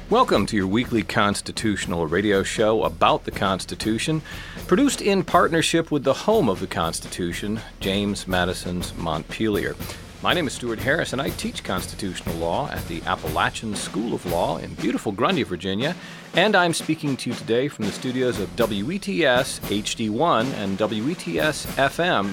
Welcome to your weekly constitutional radio show about the Constitution, produced in partnership with the home of the Constitution, James Madison's Montpelier. My name is Stuart Harris, and I teach constitutional law at the Appalachian School of Law in beautiful Grundy, Virginia, and I'm speaking to you today from the studios of WETS HD1 and WETS FM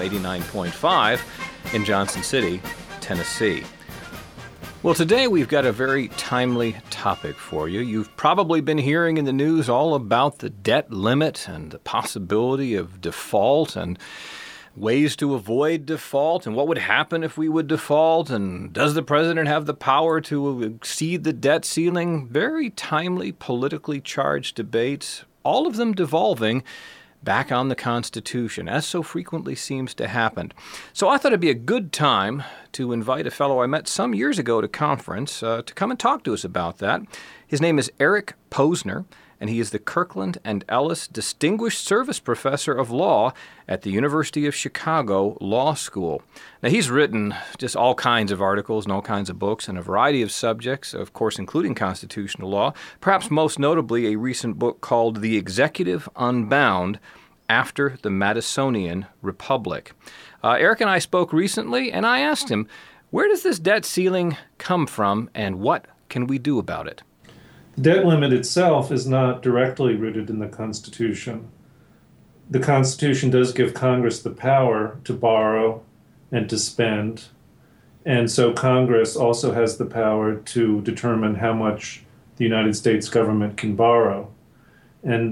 89.5 in Johnson City, Tennessee. Well, today we've got a very timely topic for you. You've probably been hearing in the news all about the debt limit and the possibility of default and ways to avoid default and what would happen if we would default, and does the president have the power to exceed the debt ceiling? Very timely, politically charged debates, all of them devolving back on the Constitution, as so frequently seems to happen. So I thought it'd be a good time to invite a fellow I met some years ago at a conference to come and talk to us about that. His name is Eric Posner, and he is the Kirkland and Ellis Distinguished Service Professor of Law at the University of Chicago Law School. Now, he's written just all kinds of articles and all kinds of books on a variety of subjects, of course, including constitutional law, perhaps most notably a recent book called The Executive Unbound After the Madisonian Republic. Eric and I spoke recently, and I asked him, where does this debt ceiling come from, and what can we do about it? The debt limit itself is not directly rooted in the Constitution. The Constitution does give Congress the power to borrow and to spend, and so Congress also has the power to determine how much the United States government can borrow. And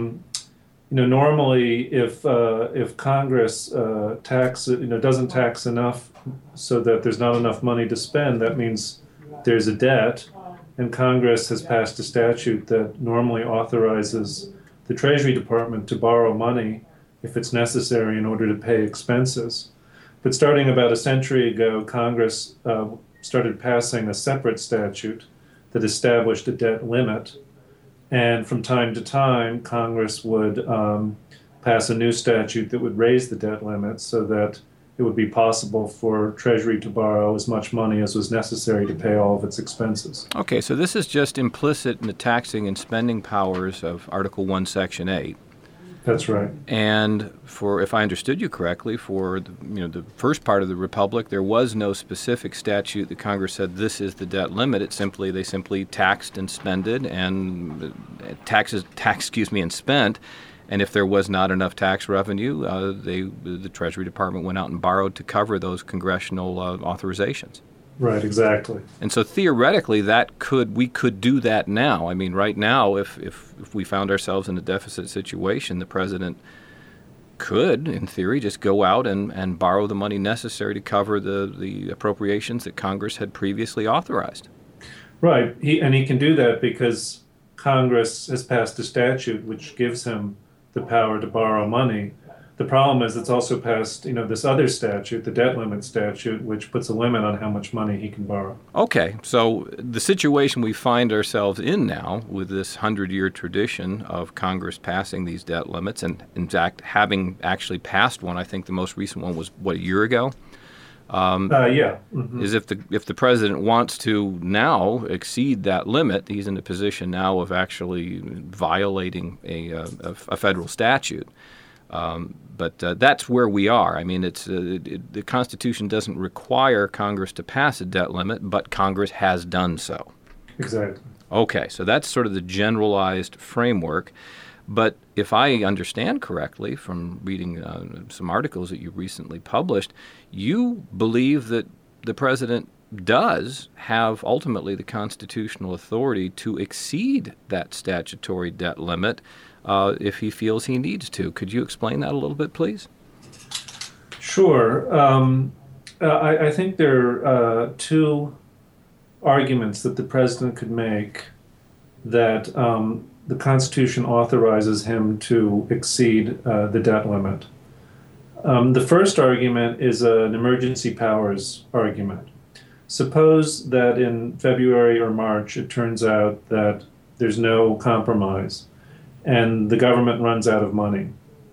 normally, if Congress doesn't tax enough so that there's not enough money to spend, that means there's a debt. And Congress has passed a statute that normally authorizes the Treasury Department to borrow money if it's necessary in order to pay expenses. But starting about a century ago, Congress started passing a separate statute that established a debt limit. And from time to time, Congress would pass a new statute that would raise the debt limit so that it would be possible for Treasury to borrow as much money as was necessary to pay all of its expenses. Okay, so this is just implicit in the taxing and spending powers of Article 1, Section 8. That's right. And for, if I understood you correctly, for the first part of the Republic, there was no specific statute that Congress said this is the debt limit. They simply taxed and spended and and spent. And if there was not enough tax revenue, the Treasury Department went out and borrowed to cover those congressional authorizations. Right, exactly. And so theoretically, we could do that now. I mean, right now, if we found ourselves in a deficit situation, the president could, in theory, just go out and borrow the money necessary to cover the appropriations that Congress had previously authorized. Right, he can do that because Congress has passed a statute which gives him the power to borrow money. The problem is it's also passed, this other statute, the debt limit statute, which puts a limit on how much money he can borrow. Okay, so the situation we find ourselves in now with this 100-year tradition of Congress passing these debt limits, and in fact having actually passed one, I think the most recent one was, a year ago? Yeah. Mm-hmm. Is if the president wants to now exceed that limit, he's in a position now of actually violating a federal statute. But that's where we are. I mean, the Constitution doesn't require Congress to pass a debt limit, but Congress has done so. Exactly. Okay, so that's sort of the generalized framework. But if I understand correctly from reading some articles that you recently published, you believe that the president does have ultimately the constitutional authority to exceed that statutory debt limit if he feels he needs to. Could you explain that a little bit, please? Sure. I think there are two arguments that the president could make that the Constitution authorizes him to exceed the debt limit. The first argument is an emergency powers argument. Suppose that in February or March it turns out that there's no compromise and the government runs out of money.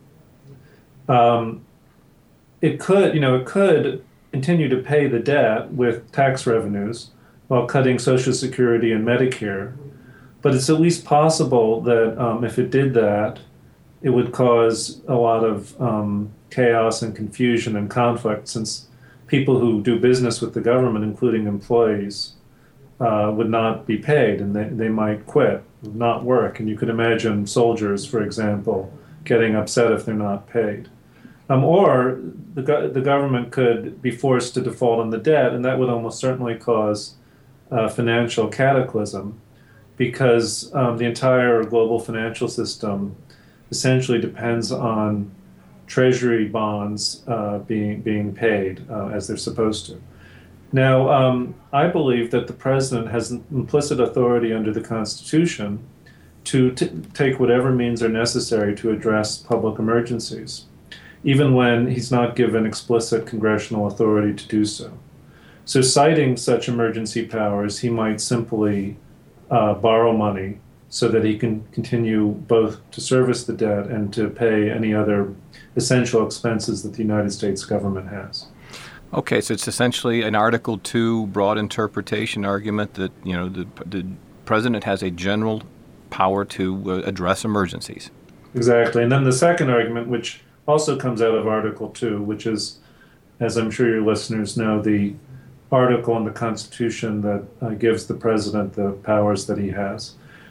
It could continue to pay the debt with tax revenues while cutting Social Security and Medicare. But it's at least possible that if it did that, it would cause a lot of chaos and confusion and conflict, since people who do business with the government, including employees, would not be paid, and they might quit, not work. And you could imagine soldiers, for example, getting upset if they're not paid. Or the government could be forced to default on the debt, and that would almost certainly cause financial cataclysm, because the entire global financial system essentially depends on treasury bonds being paid as they're supposed to. Now, I believe that the president has implicit authority under the Constitution to take whatever means are necessary to address public emergencies, even when he's not given explicit congressional authority to do so. So, citing such emergency powers, he might simply borrow money so that he can continue both to service the debt and to pay any other essential expenses that the United States government has. Okay, so it's essentially an Article 2 broad interpretation argument that, the president has a general power to address emergencies. Exactly. And then the second argument, which also comes out of Article 2, which is, as I'm sure your listeners know, the article in the Constitution that gives the president the powers that he has.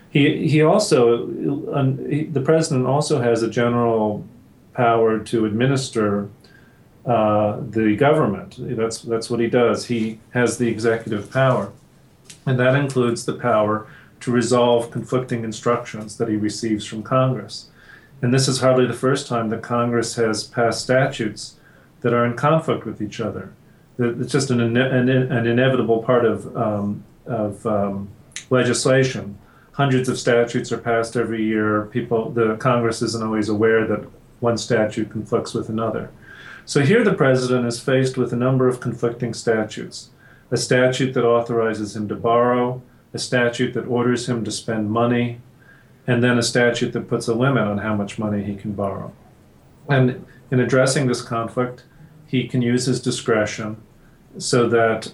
The president also has a general power to administer the government. That's what he does. He has the executive power, and that includes the power to resolve conflicting instructions that he receives from Congress. And this is hardly the first time that Congress has passed statutes that are in conflict with each other. It's just an inevitable part of legislation. Hundreds of statutes are passed every year. The Congress isn't always aware that one statute conflicts with another. So here the president is faced with a number of conflicting statutes. A statute that authorizes him to borrow, a statute that orders him to spend money, and then a statute that puts a limit on how much money he can borrow. And in addressing this conflict, he can use his discretion so that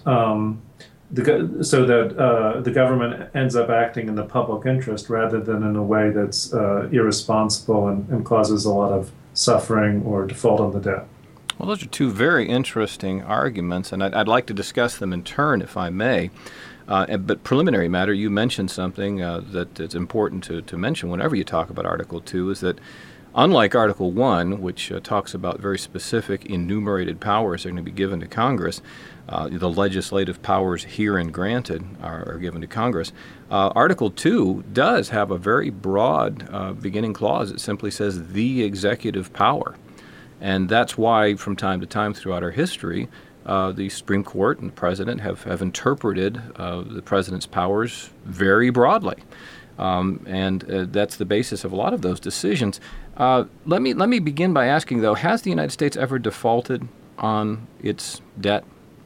the government ends up acting in the public interest rather than in a way that's irresponsible and causes a lot of suffering or default on the debt. Well, those are two very interesting arguments, and I'd like to discuss them in turn, if I may. But preliminary matter, you mentioned something that is important to mention whenever you talk about Article 2, is that unlike Article 1, which talks about very specific enumerated powers that are going to be given to Congress, the legislative powers herein granted are given to Congress. Article 2 does have a very broad beginning clause. It simply says the executive power. And that's why from time to time throughout our history, the Supreme Court and the President have interpreted the President's powers very broadly. And that's the basis of a lot of those decisions. Let me begin by asking, though, has the United States ever defaulted on its debt?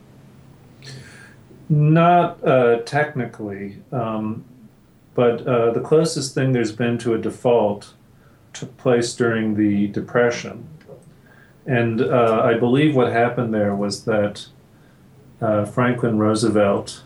Not technically, but the closest thing there's been to a default took place during the Depression. And I believe what happened there was that Franklin Roosevelt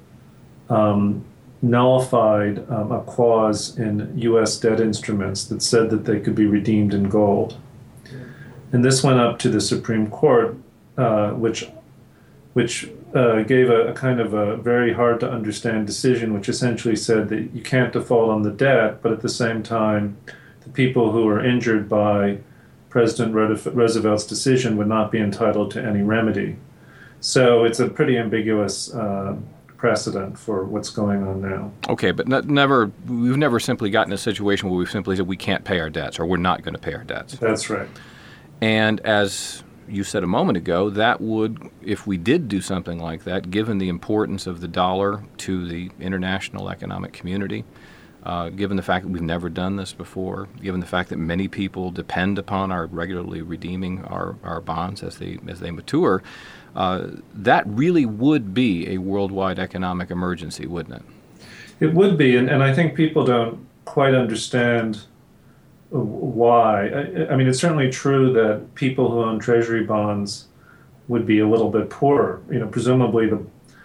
nullified a clause in U.S. debt instruments that said that they could be redeemed in gold. And this went up to the Supreme Court, which gave a kind of a very hard to understand decision, which essentially said that you can't default on the debt, but at the same time, the people who are injured by President Roosevelt's decision would not be entitled to any remedy. So it's a pretty ambiguous precedent for what's going on now. Okay, but we've never simply gotten a situation where we've simply said we can't pay our debts or we're not going to pay our debts. That's right. And as you said a moment ago, that would, if we did do something like that, given the importance of the dollar to the international economic community, given the fact that we've never done this before, given the fact that many people depend upon our regularly redeeming our bonds as they mature, that really would be a worldwide economic emergency, wouldn't it? It would be, and I think people don't quite understand why. I mean, it's certainly true that people who own treasury bonds would be a little bit poorer. Presumably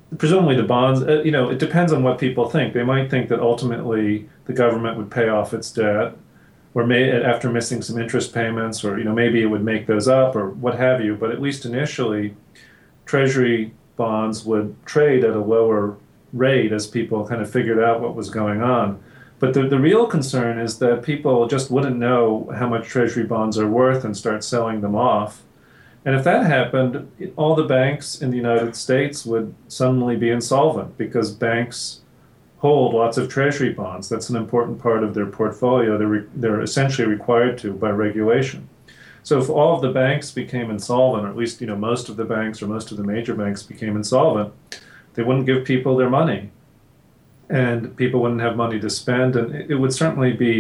presumably the bonds, it depends on what people think. They might think that ultimately the government would pay off its debt, or after missing some interest payments, or maybe it would make those up, or what have you. But at least initially, Treasury bonds would trade at a lower rate as people kind of figured out what was going on. But the real concern is that people just wouldn't know how much Treasury bonds are worth and start selling them off. And if that happened, all the banks in the United States would suddenly be insolvent because banks hold lots of Treasury bonds. That's an important part of their portfolio. They're essentially required to by regulation. So if all of the banks became insolvent, or at least most of the banks or most of the major banks became insolvent, they wouldn't give people their money, and people wouldn't have money to spend, and it would certainly be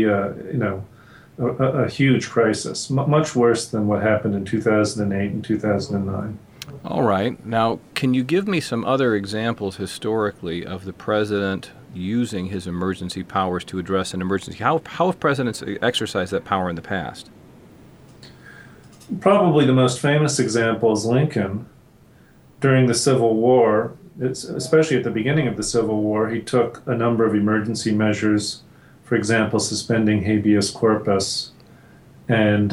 a huge crisis, much worse than what happened in 2008 and 2009. All right. Now, can you give me some other examples historically of the president using his emergency powers to address an emergency? How have presidents exercised that power in the past? Probably the most famous example is Lincoln. During the Civil War, especially at the beginning of the Civil War, he took a number of emergency measures, for example, suspending habeas corpus and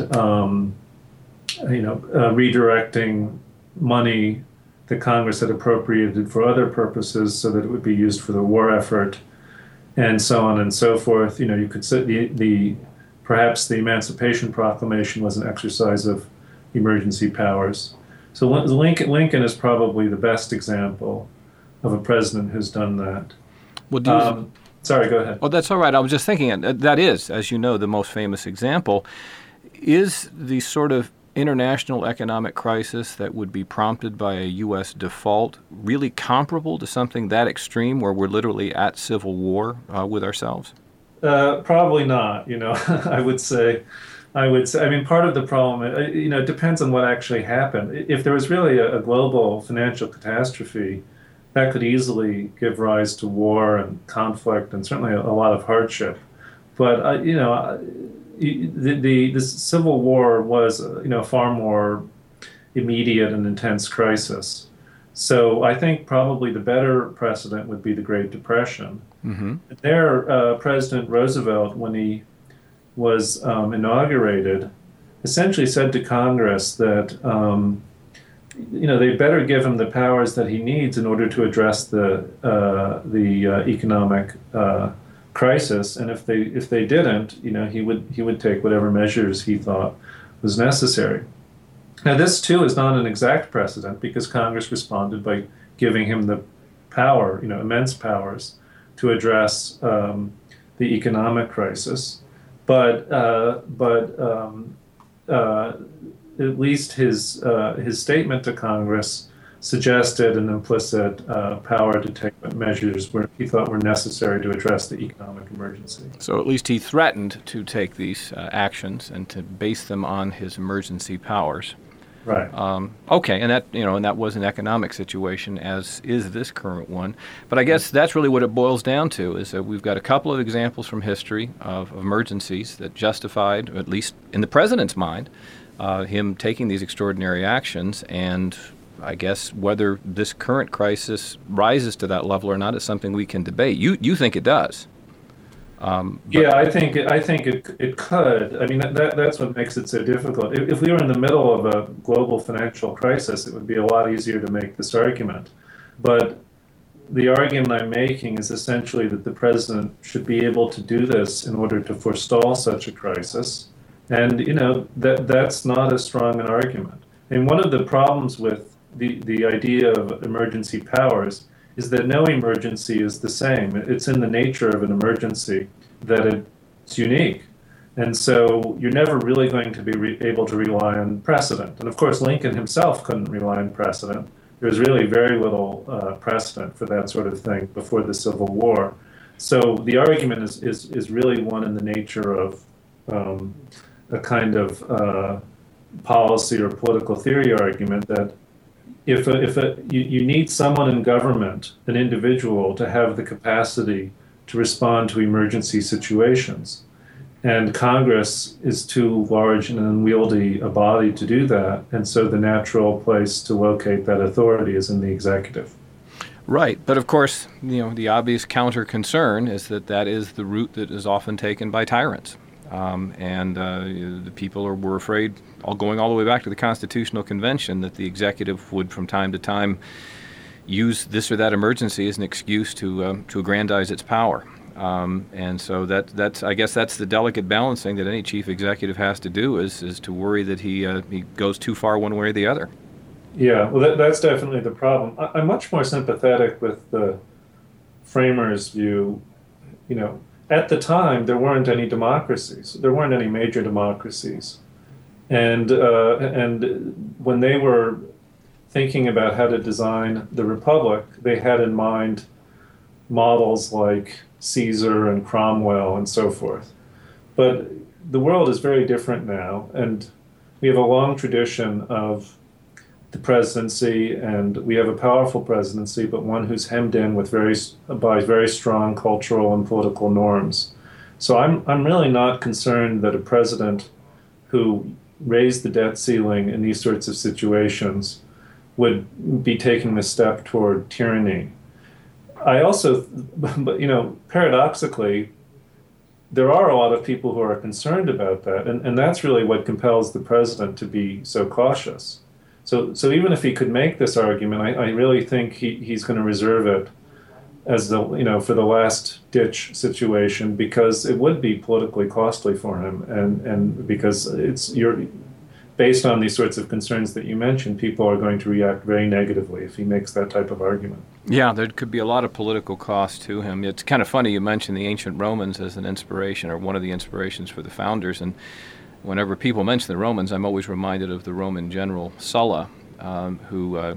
redirecting money that Congress had appropriated for other purposes so that it would be used for the war effort, and so on and so forth. You could say perhaps the Emancipation Proclamation was an exercise of emergency powers. So Lincoln is probably the best example of a president who's done that. Well, sorry, go ahead. Oh, that's all right. I was just thinking that is, as you know, the most famous example. Is the sort of international economic crisis that would be prompted by a U.S. default really comparable to something that extreme where we're literally at civil war with ourselves? Probably not. I would say. I mean, part of the problem, it depends on what actually happened. If there was really a global financial catastrophe, that could easily give rise to war and conflict and certainly a lot of hardship. But the Civil War was a far more immediate and intense crisis. So I think probably the better precedent would be the Great Depression. Mm-hmm. There, President Roosevelt, when he was inaugurated, essentially said to Congress that they better give him the powers that he needs in order to address the economic crisis, and if they didn't, he would take whatever measures he thought was necessary. Now, this too is not an exact precedent because Congress responded by giving him the power, immense powers, to address the economic crisis. But at least his statement to Congress suggested an implicit power to take measures where he thought were necessary to address the economic emergency. So at least he threatened to take these actions and to base them on his emergency powers. Right. Okay, and that was an economic situation, as is this current one. But I guess that's really what it boils down to, is that we've got a couple of examples from history of emergencies that justified, at least in the president's mind, him taking these extraordinary actions. And I guess whether this current crisis rises to that level or not is something we can debate. You think it does? Yeah, I think it could. I mean, that's what makes it so difficult. If we were in the middle of a global financial crisis, it would be a lot easier to make this argument. But the argument I'm making is essentially that the president should be able to do this in order to forestall such a crisis. And, that's not as strong an argument. And one of the problems with the idea of emergency powers is that no emergency is the same. It's in the nature of an emergency that it's unique. And so you're never really going to be able to rely on precedent. And of course, Lincoln himself couldn't rely on precedent. There was really very little precedent for that sort of thing before the Civil War. So the argument is really one in the nature of a kind of policy or political theory argument that if you need someone in government, an individual, to have the capacity to respond to emergency situations. And Congress is too large and unwieldy a body to do that. And so the natural place to locate that authority is in the executive. Right, but of course, the obvious counter concern is that is the route that is often taken by tyrants. And the people were afraid, going all the way back to the Constitutional Convention, that the executive would from time to time use this or that emergency as an excuse to aggrandize its power. And so I guess that's the delicate balancing that any chief executive has to do, is to worry that he goes too far one way or the other. Yeah, well, that's definitely the problem. I'm much more sympathetic with the framers' view. At the time, there weren't any democracies. There weren't any major democracies. And when they were thinking about how to design the republic, they had in mind models like Caesar and Cromwell and so forth. But the world is very different now, and we have a long tradition of the presidency, and we have a powerful presidency, but one who's hemmed in by very strong cultural and political norms. So I'm really not concerned that a president who raised the debt ceiling in these sorts of situations would be taking the step toward tyranny. I also, paradoxically, there are a lot of people who are concerned about that, and that's really what compels the president to be so cautious. So even if he could make this argument, I really think he's going to reserve it as for the last ditch situation, because it would be politically costly for him, and because based on these sorts of concerns that you mentioned, people are going to react very negatively if he makes that type of argument. Yeah, there could be a lot of political cost to him. It's kind of funny you mentioned the ancient Romans as an inspiration, or one of the inspirations for the founders, and whenever people mention the Romans, I'm always reminded of the Roman general Sulla, who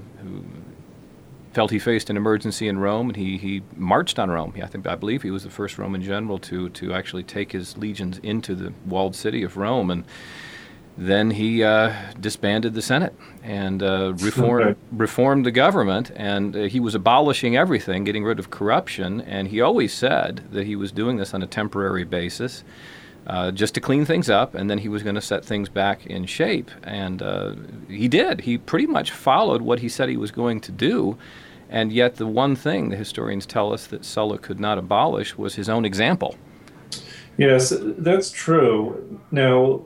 felt he faced an emergency in Rome, and he marched on Rome. I believe he was the first Roman general to actually take his legions into the walled city of Rome, and then he disbanded the Senate and reformed the government, and he was abolishing everything, getting rid of corruption, and he always said that he was doing this on a temporary basis, just to clean things up, and then he was going to set things back in shape. And he did. He pretty much followed what he said he was going to do, and yet the one thing the historians tell us that Sulla could not abolish was his own example. Yes, that's true. Now,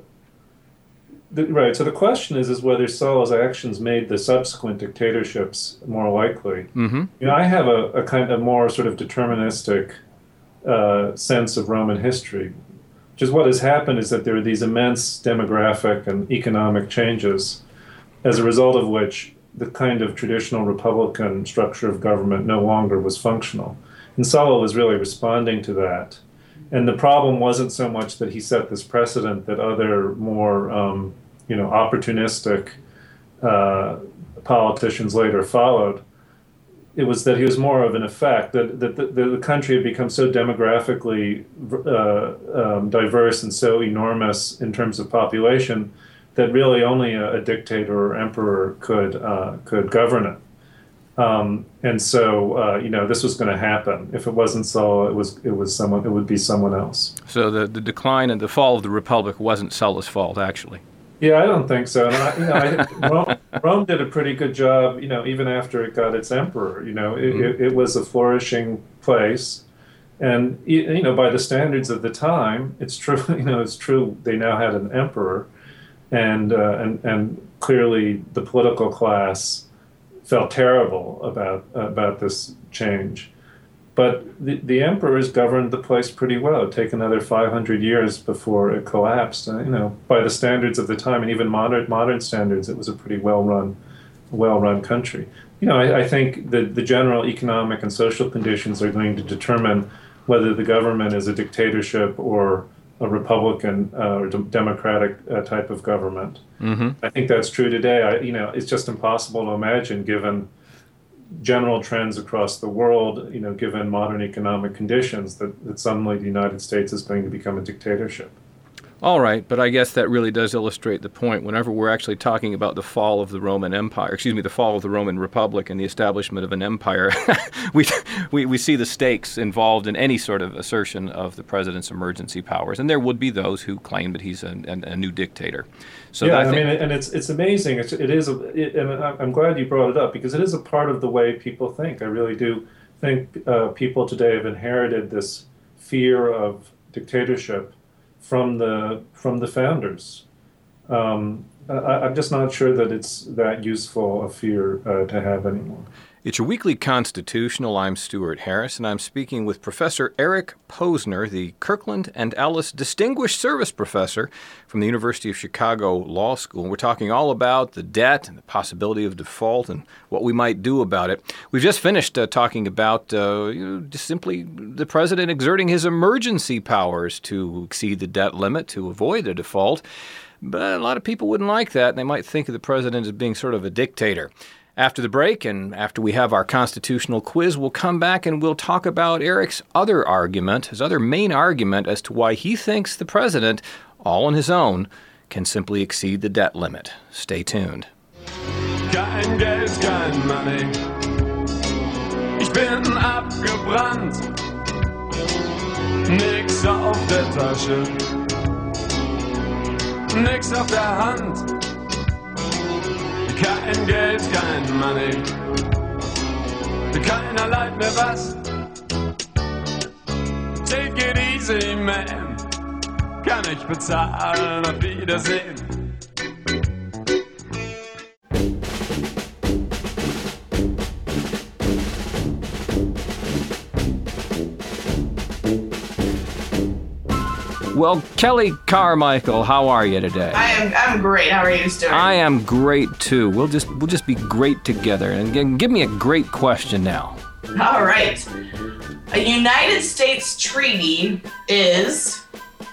right, so the question is whether Sulla's actions made the subsequent dictatorships more likely. Mm-hmm. I have a kind of more sort of deterministic sense of Roman history. Just what has happened is that there are these immense demographic and economic changes, as a result of which the kind of traditional republican structure of government no longer was functional. And Sulla was really responding to that. And the problem wasn't so much that he set this precedent that other more, opportunistic politicians later followed. It was that he was more of an effect, that the country had become so demographically diverse and so enormous in terms of population that really only a dictator or emperor could govern it. And so, this was going to happen. If it wasn't Sulla, it would be someone else. So the decline and the fall of the Republic wasn't Sulla's fault, actually. Yeah, I don't think so. And Rome did a pretty good job, even after it got its emperor. It was a flourishing place, and by the standards of the time, it's true. It's true. They now had an emperor, and clearly the political class felt terrible about this change. But the emperors governed the place pretty well. It would take another 500 years before it collapsed. By the standards of the time, and even modern standards, it was a pretty well-run country. I think that the general economic and social conditions are going to determine whether the government is a dictatorship or a republican or democratic type of government. Mm-hmm. I think that's true today. It's just impossible to imagine, given general trends across the world, given modern economic conditions, that suddenly the United States is going to become a dictatorship. All right, but I guess that really does illustrate the point. Whenever we're actually talking about the fall of the Roman Empire, the fall of the Roman Republic and the establishment of an empire, we see the stakes involved in any sort of assertion of the president's emergency powers, and there would be those who claim that he's a new dictator. So yeah, and it's amazing. And I'm glad you brought it up because it is a part of the way people think. I really do think people today have inherited this fear of dictatorship from the founders. I'm just not sure that it's that useful a fear to have anymore. It's your weekly Constitutional. I'm Stuart Harris, and I'm speaking with Professor Eric Posner, the Kirkland and Ellis Distinguished Service Professor from the University of Chicago Law School. And we're talking all about the debt and the possibility of default and what we might do about it. We've just finished talking about just simply the president exerting his emergency powers to exceed the debt limit to avoid a default. But a lot of people wouldn't like that, and they might think of the president as being sort of a dictator. After the break and after we have our constitutional quiz, we'll come back and we'll talk about Eric's other argument, his other main argument as to why he thinks the president, all on his own, can simply exceed the debt limit. Stay tuned. Kein Geld, kein Money. Ich bin abgebrannt. Nix auf der Tasche. Nix auf der Hand. Kein Geld, kein Money, keiner leiht mir was. Take it easy, man, kann ich bezahlen, auf Wiedersehen. Well, Kelly Carmichael, how are you today? I'm great. How are you doing? I am great too. We'll just be great together. And give me a great question now. All right. A United States treaty is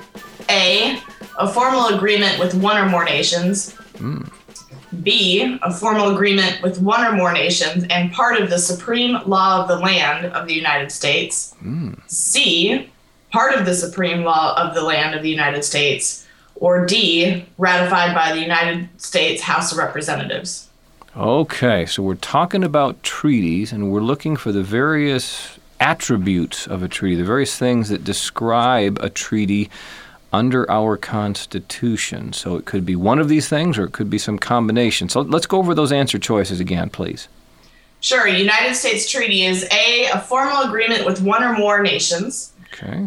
A, a formal agreement with one or more nations. B, a formal agreement with one or more nations and part of the supreme law of the land of the United States. C, part of the supreme law of the land of the United States, or D, ratified by the United States House of Representatives. Okay, so we're talking about treaties, and we're looking for the various attributes of a treaty, the various things that describe a treaty under our Constitution. So it could be one of these things, or it could be some combination. So let's go over those answer choices again, please. Sure. United States treaty is a formal agreement with one or more nations. Okay.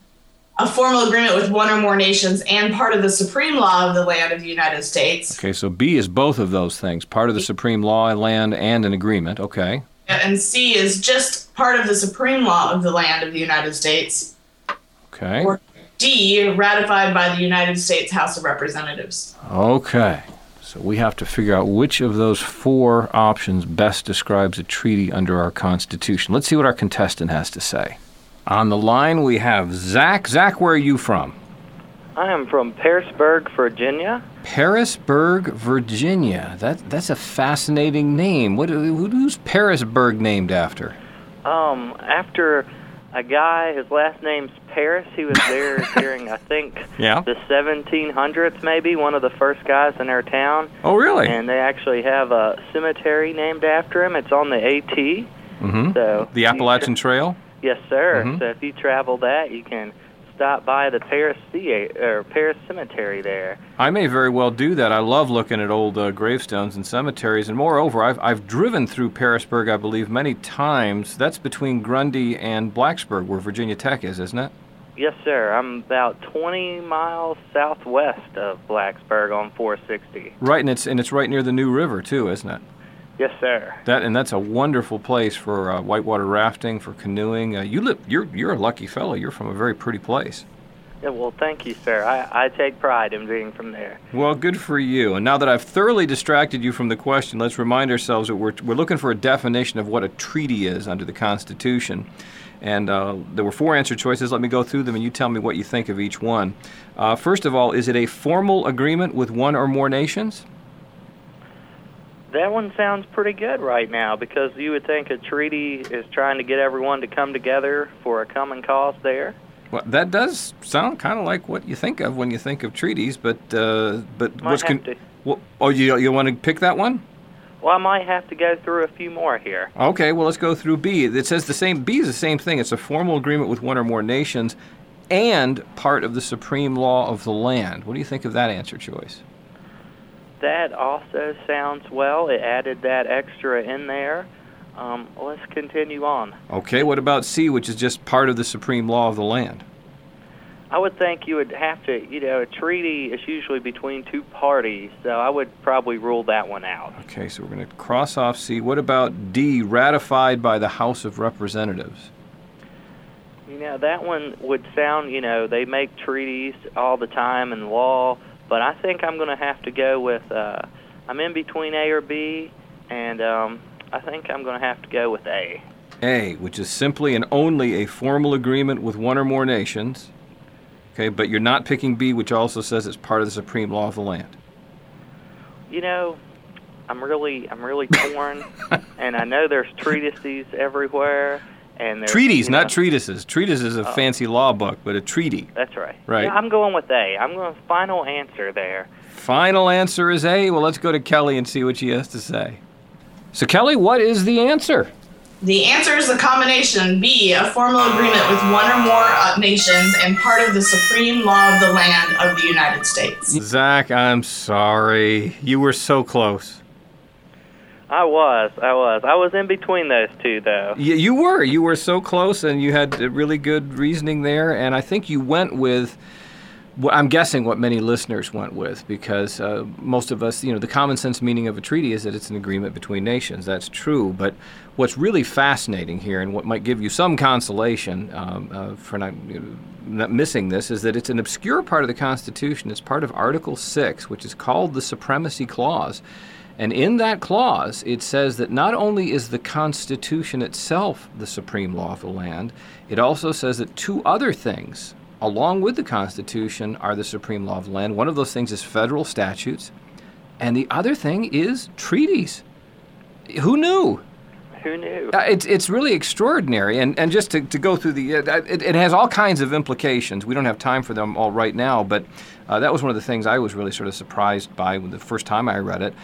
A formal agreement with one or more nations and part of the supreme law of the land of the United States. Okay, so B is both of those things, part of the supreme law, land, and an agreement. Okay. And C is just part of the supreme law of the land of the United States. Okay. Or D, ratified by the United States House of Representatives. Okay. So we have to figure out which of those four options best describes a treaty under our Constitution. Let's see what our contestant has to say. On the line, we have Zach. Zach, where are you from? I am from Pearisburg, Virginia. Pearisburg, Virginia. That's a fascinating name. Who's Pearisburg named after? After a guy, his last name's Paris. He was there during, I think, the 1700s, maybe, one of the first guys in our town. Oh, really? And they actually have a cemetery named after him. It's on the AT. Mm-hmm. So the Appalachian Trail? Yes, sir. Mm-hmm. So if you travel that, you can stop by the Paris Cemetery there. I may very well do that. I love looking at old gravestones and cemeteries, and moreover, I've driven through Pearisburg, I believe, many times. That's between Grundy and Blacksburg, where Virginia Tech is, isn't it? Yes, sir. I'm about 20 miles southwest of Blacksburg on 460. Right, and it's right near the New River too, isn't it? Yes, sir. That's a wonderful place for whitewater rafting, for canoeing. You're a lucky fellow. You're from a very pretty place. Yeah, well, thank you, sir. I take pride in being from there. Well, good for you. And now that I've thoroughly distracted you from the question, let's remind ourselves that we're looking for a definition of what a treaty is under the Constitution. And there were four answer choices. Let me go through them, and you tell me what you think of each one. First of all, is it a formal agreement with one or more nations? That one sounds pretty good right now, because you would think a treaty is trying to get everyone to come together for a common cause there. Well, that does sound kind of like what you think of when you think of treaties, but what's you want to pick that one? Well, I might have to go through a few more here. Okay, well, let's go through B. It says B is the same thing. It's a formal agreement with one or more nations and part of the supreme law of the land. What do you think of that answer choice? That also sounds well. It added that extra in there. Let's continue on. Okay, what about C, which is just part of the supreme law of the land? I would think you would have to, a treaty is usually between two parties, so I would probably rule that one out. Okay, so we're going to cross off C. What about D, ratified by the House of Representatives? That one would sound, they make treaties all the time in law, but I think I'm going to have to go with, I'm in between A or B, and I think I'm going to have to go with A. A, which is simply and only a formal agreement with one or more nations. Okay, but you're not picking B, which also says it's part of the supreme law of the land. I'm really torn, and I know there's treatises everywhere. And treaties, not treatises. Treatise is a fancy law book, but a treaty. That's right. Right. Yeah, I'm going with A. I'm going final answer there. Final answer is A. Well, let's go to Kelly and see what she has to say. So, Kelly, what is the answer? The answer is the combination B, a formal agreement with one or more nations and part of the supreme law of the land of the United States. Zach, I'm sorry. You were so close. I was in between those two, though. You were so close, and you had really good reasoning there, and I think you went with, I'm guessing what many listeners went with, because most of us, the common sense meaning of a treaty is that it's an agreement between nations. That's true, but what's really fascinating here, and what might give you some consolation for not missing this, is that it's an obscure part of the Constitution. It's part of Article 6, which is called the Supremacy Clause. And in that clause, it says that not only is the Constitution itself the supreme law of the land, it also says that two other things, along with the Constitution, are the supreme law of the land. One of those things is federal statutes, and the other thing is treaties. Who knew? Who knew? It's really extraordinary, and just to go through it has all kinds of implications. We don't have time for them all right now, but that was one of the things I was really sort of surprised by the first time I read it.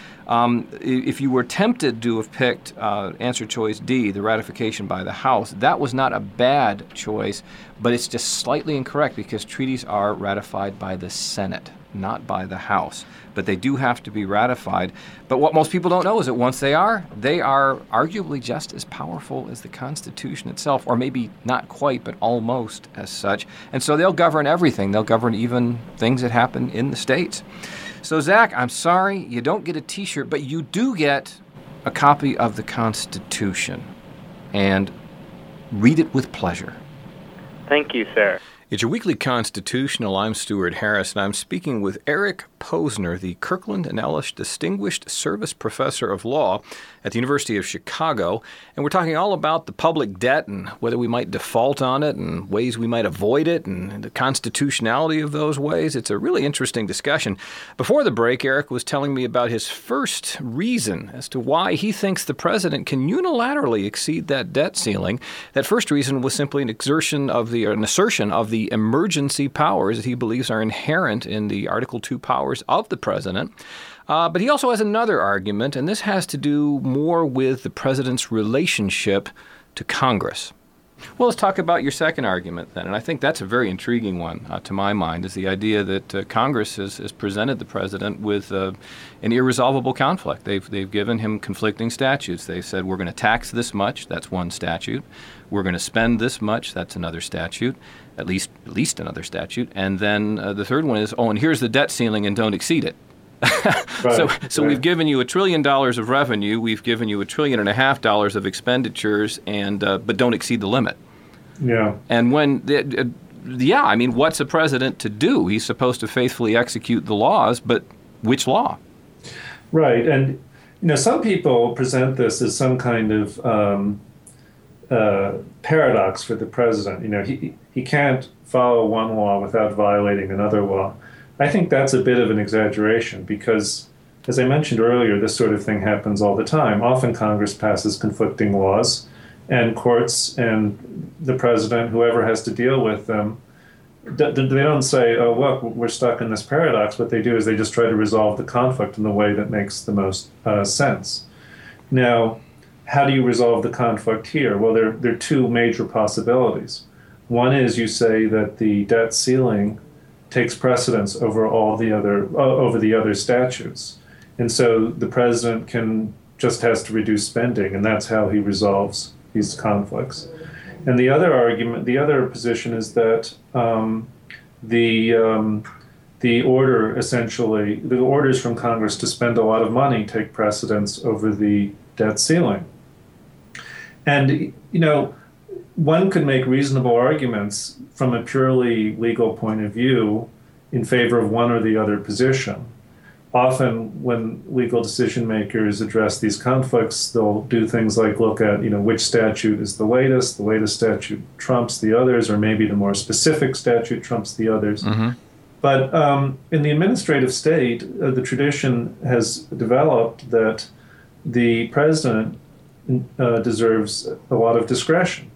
If you were tempted to have picked answer choice D, the ratification by the House, that was not a bad choice, but it's just slightly incorrect because treaties are ratified by the Senate, not by the House. But they do have to be ratified. But what most people don't know is that once they are arguably just as powerful as the Constitution itself, or maybe not quite, but almost as such. And so they'll govern everything. They'll govern even things that happen in the states. So, Zach, I'm sorry, you don't get a T-shirt, but you do get a copy of the Constitution. And read it with pleasure. Thank you, sir. It's your weekly Constitutional. I'm Stuart Harris, and I'm speaking with Eric Posner, the Kirkland & Ellis Distinguished Service Professor of Law at the University of Chicago. And we're talking all about the public debt and whether we might default on it and ways we might avoid it and the constitutionality of those ways. It's a really interesting discussion. Before the break, Eric was telling me about his first reason as to why he thinks the president can unilaterally exceed that debt ceiling. That first reason was simply an assertion of the emergency powers that he believes are inherent in the Article 2 powers of the president. But he also has another argument, and this has to do more with the president's relationship to Congress. Well, let's talk about your second argument then, and I think that's a very intriguing one to my mind, is the idea that Congress has presented the president with an irresolvable conflict. They've given him conflicting statutes. They've said we're going to tax this much, that's one statute. We're going to spend this much, that's another statute, at least another statute. And then the third one is, and here's the debt ceiling and don't exceed it. So we've given you $1 trillion of revenue, we've given you $1.5 trillion of expenditures, and but don't exceed the limit. Yeah. And what's a president to do? He's supposed to faithfully execute the laws, but which law? Right, and some people present this as some kind of paradox for the president. He can't follow one law without violating another law. I think that's a bit of an exaggeration because, as I mentioned earlier, this sort of thing happens all the time. Often Congress passes conflicting laws, and courts and the president, whoever has to deal with them, they don't say, oh, look, we're stuck in this paradox. What they do is they just try to resolve the conflict in the way that makes the most sense. Now, how do you resolve the conflict here? Well, there are two major possibilities. One is you say that the debt ceiling takes precedence over over the other statutes. And so the president just has to reduce spending, and that's how he resolves these conflicts. And the other position is that the orders from Congress to spend a lot of money take precedence over the debt ceiling. And, one could make reasonable arguments from a purely legal point of view in favor of one or the other position. Often when legal decision makers address these conflicts, they'll do things like look at, which statute is the latest statute trumps the others, or maybe the more specific statute trumps the others. Mm-hmm. But in the administrative state, the tradition has developed that the president deserves a lot of discretion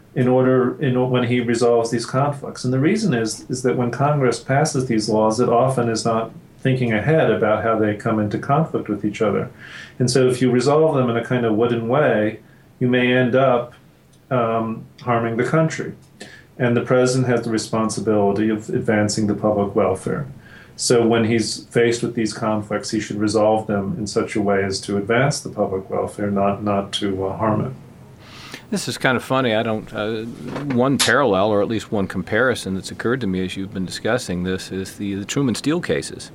when he resolves these conflicts. And the reason is that when Congress passes these laws, it often is not thinking ahead about how they come into conflict with each other. And so if you resolve them in a kind of wooden way, you may end up harming the country. And the president has the responsibility of advancing the public welfare. So when he's faced with these conflicts, he should resolve them in such a way as to advance the public welfare, not to harm it. This is kind of funny. One parallel, or at least one comparison that's occurred to me as you've been discussing this, is the Truman Steele cases.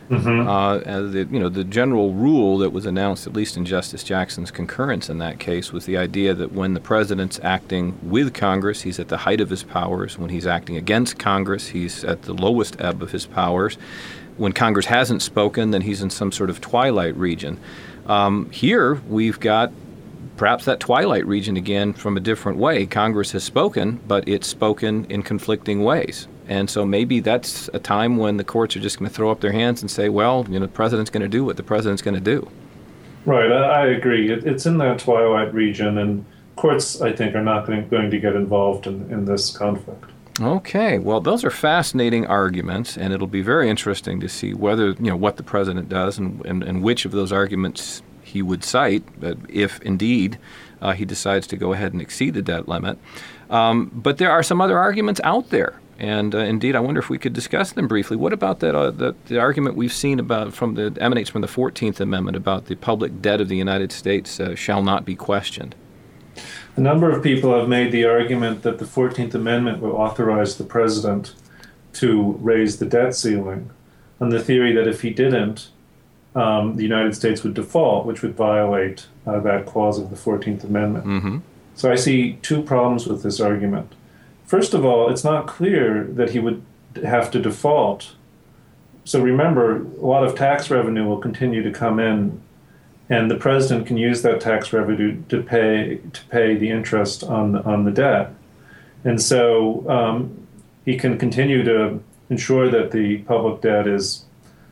Mm-hmm. The general rule that was announced, at least in Justice Jackson's concurrence in that case, was the idea that when the president's acting with Congress, he's at the height of his powers. When he's acting against Congress, he's at the lowest ebb of his powers. When Congress hasn't spoken, then he's in some sort of twilight region. Here, we've got perhaps that twilight region again from a different way. Congress has spoken, but it's spoken in conflicting ways. And so maybe that's a time when the courts are just going to throw up their hands and say, well, the president's going to do what the president's going to do. Right, I agree. It's in that twilight region, and courts, I think, are not going to get involved in this conflict. Okay, well, those are fascinating arguments, and it'll be very interesting to see whether, what the president does and which of those arguments he would cite if indeed he decides to go ahead and exceed the debt limit. But there are some other arguments out there, and indeed I wonder if we could discuss them briefly. What about the argument we've seen emanates from the 14th Amendment about the public debt of the United States shall not be questioned? A number of people have made the argument that the 14th Amendment will authorize the president to raise the debt ceiling on the theory that if he didn't, the United States would default, which would violate that clause of the 14th Amendment. Mm-hmm. So I see two problems with this argument. First of all, it's not clear that he would have to default. So remember, a lot of tax revenue will continue to come in, and the president can use that tax revenue to pay the interest on the debt. And so he can continue to ensure that the public debt is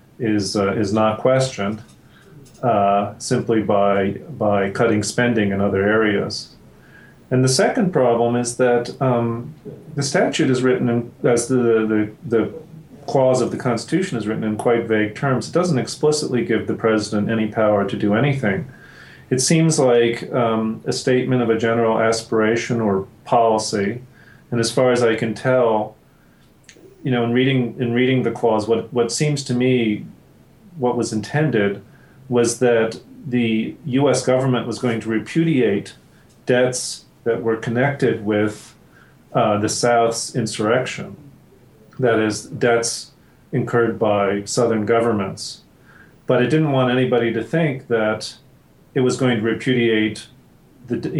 not questioned simply by cutting spending in other areas. And the second problem is that the statute is written as the clause of the Constitution is written in quite vague terms. It doesn't explicitly give the president any power to do anything. It seems like a statement of a general aspiration or policy. And as far as I can tell, in reading the clause, what seems to me what was intended was that the U.S. government was going to repudiate debts that were connected with the South's insurrection. That is, debts incurred by Southern governments. But it didn't want anybody to think that it was going to repudiate the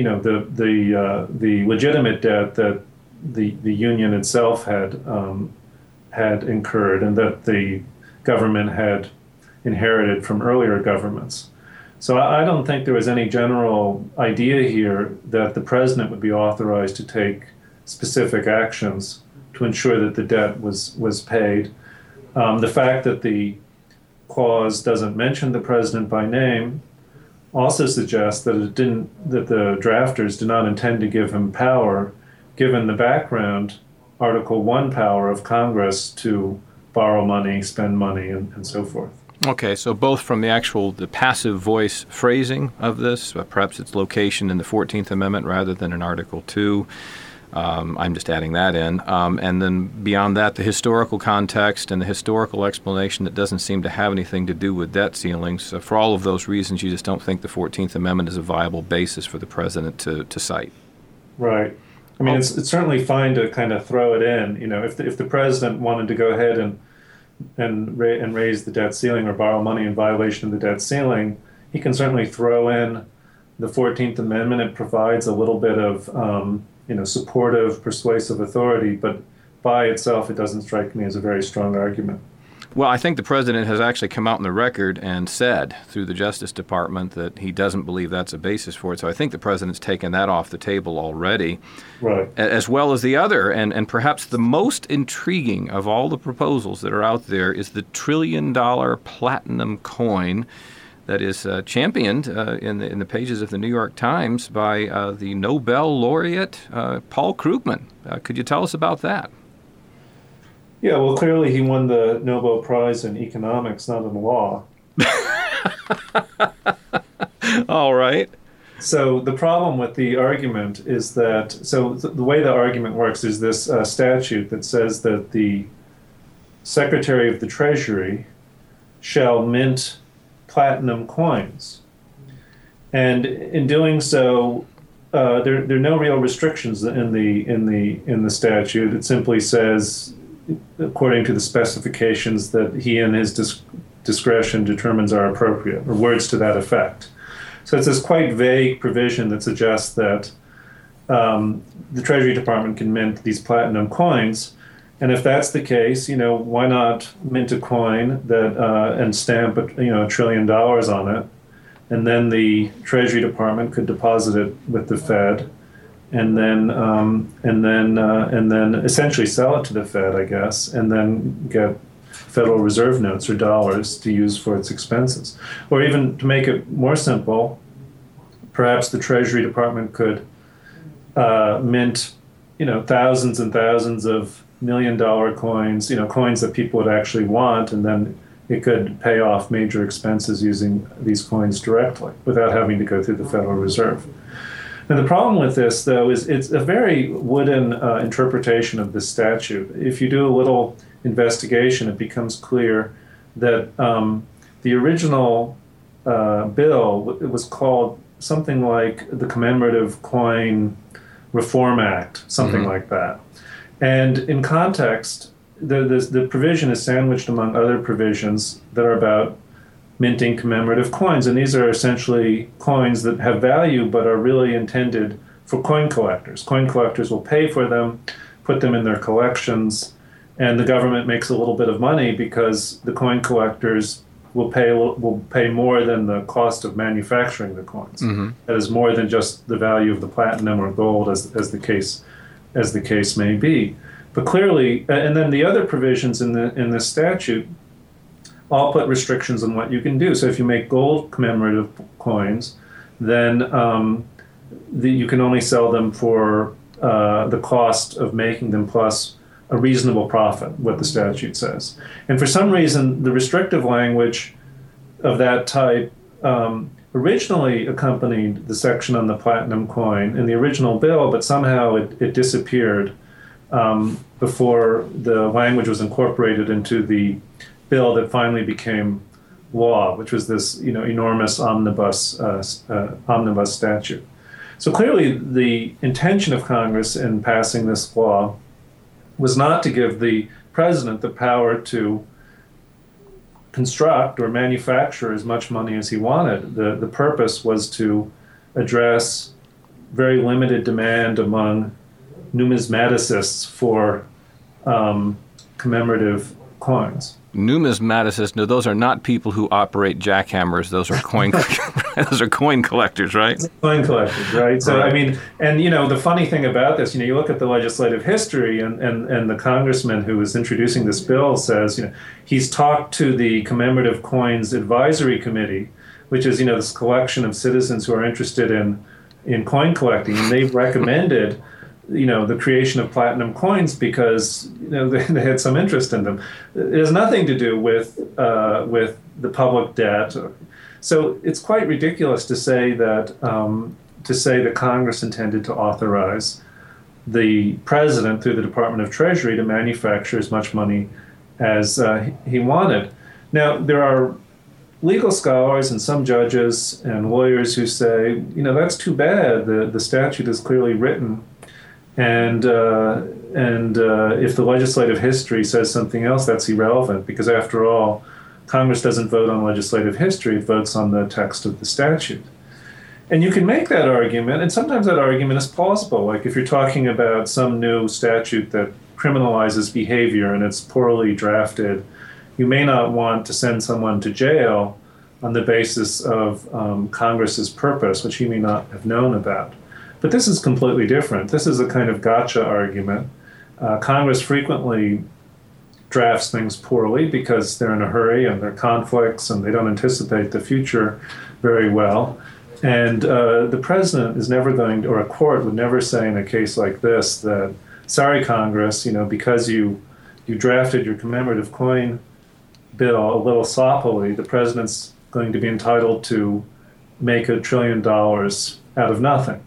legitimate debt that the Union itself had incurred and that the government had inherited from earlier governments. So I don't think there was any general idea here that the president would be authorized to take specific actions to ensure that the debt was paid. The fact that the clause doesn't mention the president by name also suggests that the drafters did not intend to give him power, given the background Article 1 power of Congress to borrow money, spend money, and so forth. Okay, so both from the passive voice phrasing of this, perhaps its location in the 14th Amendment rather than in Article 2, I'm just adding that in, and then beyond that, the historical context and the historical explanation that doesn't seem to have anything to do with debt ceilings. For all of those reasons, you just don't think the 14th Amendment is a viable basis for the president to cite. Right. I mean, it's certainly fine to kind of throw it in. You know, if the president wanted to go ahead and raise the debt ceiling or borrow money in violation of the debt ceiling, he can certainly throw in the 14th Amendment. It provides a little bit of supportive, persuasive authority, but by itself, it doesn't strike me as a very strong argument. Well, I think the president has actually come out in the record and said through the Justice Department that he doesn't believe that's a basis for it. So I think the president's taken that off the table already. Right. As well as the other, and perhaps the most intriguing of all the proposals that are out there is the $1 trillion platinum coin that is championed in the pages of the New York Times by the Nobel laureate Paul Krugman. Could you tell us about that? Yeah, well, clearly he won the Nobel Prize in economics, not in law. All right. So the problem with the argument is that, the way the argument works is this statute that says that the Secretary of the Treasury shall mint platinum coins. And in doing so, there are no real restrictions in the statute. It simply says, according to the specifications that he in his discretion determines are appropriate, or words to that effect. So it's this quite vague provision that suggests that the Treasury Department can mint these platinum coins. And if that's the case, why not mint a coin that and stamp $1 trillion on it, and then the Treasury Department could deposit it with the Fed, and then essentially sell it to the Fed, I guess, and then get Federal Reserve notes or dollars to use for its expenses. Or even to make it more simple, perhaps the Treasury Department could mint, thousands and thousands of $1 million coins, coins that people would actually want, and then it could pay off major expenses using these coins directly without having to go through the Federal Reserve. And the problem with this, though, is it's a very wooden interpretation of this statute. If you do a little investigation, it becomes clear that the original bill, it was called something like the Commemorative Coin Reform Act, something like that. And in context, the provision is sandwiched among other provisions that are about minting commemorative coins. And these are essentially coins that have value but are really intended for coin collectors. Coin collectors will pay for them, put them in their collections, and the government makes a little bit of money because the coin collectors will pay more than the cost of manufacturing the coins. That is more than just the value of the platinum or gold, as the case may be. But clearly, and then the other provisions in the statute all put restrictions on what you can do. So if you make gold commemorative coins, then you can only sell them for the cost of making them plus a reasonable profit, what the statute says. And for some reason, the restrictive language of that type originally accompanied the section on the platinum coin in the original bill, but somehow it disappeared before the language was incorporated into the bill that finally became law, which was this enormous omnibus statute. So clearly the intention of Congress in passing this law was not to give the president the power to construct or manufacture as much money as he wanted. The purpose was to address very limited demand among numismaticists for commemorative coins. Numismaticists, no, those are not people who operate jackhammers. Those are coin collectors, right? Coin collectors, right? So, I mean, and the funny thing about this, you look at the legislative history, and the congressman who was introducing this bill says, he's talked to the Commemorative Coins Advisory Committee, which is, this collection of citizens who are interested in coin collecting, and they've recommended the creation of platinum coins because they had some interest in them. It has nothing to do with the public debt. So it's quite ridiculous to say that Congress intended to authorize the president through the Department of Treasury to manufacture as much money as he wanted. Now, there are legal scholars and some judges and lawyers who say, that's too bad. The statute is clearly written, and if the legislative history says something else, that's irrelevant because, after all, Congress doesn't vote on legislative history; it votes on the text of the statute. And you can make that argument, and sometimes that argument is plausible. Like if you're talking about some new statute that criminalizes behavior and it's poorly drafted, you may not want to send someone to jail on the basis of Congress's purpose, which he may not have known about. But this is completely different. This is a kind of gotcha argument. Congress frequently drafts things poorly because they're in a hurry and there are conflicts and they don't anticipate the future very well. And the president is never going to, or a court would never say in a case like this that, sorry, Congress, because you drafted your commemorative coin bill a little sloppily, the president's going to be entitled to make $1 trillion out of nothing.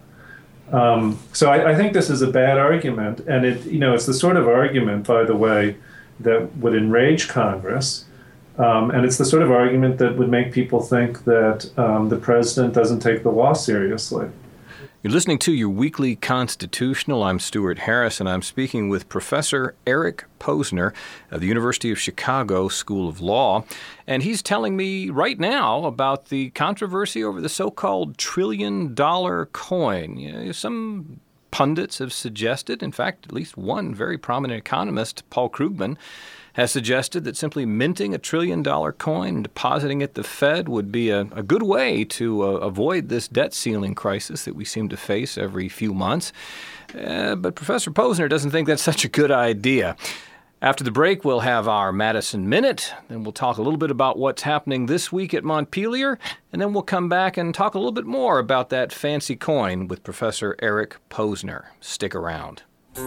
So I think this is a bad argument, and it's the sort of argument, by the way, that would enrage Congress, and it's the sort of argument that would make people think that the president doesn't take the law seriously. You're listening to your weekly Constitutional. I'm Stuart Harris, and I'm speaking with Professor Eric Posner of the University of Chicago School of Law. And he's telling me right now about the controversy over the so-called $1 trillion coin. Some pundits have suggested, in fact, at least one very prominent economist, Paul Krugman, has suggested that simply minting $1 trillion coin and depositing it at the Fed would be a good way to avoid this debt ceiling crisis that we seem to face every few months. But Professor Posner doesn't think that's such a good idea. After the break, we'll have our Madison Minute, then we'll talk a little bit about what's happening this week at Montpelier, and then we'll come back and talk a little bit more about that fancy coin with Professor Eric Posner. Stick around.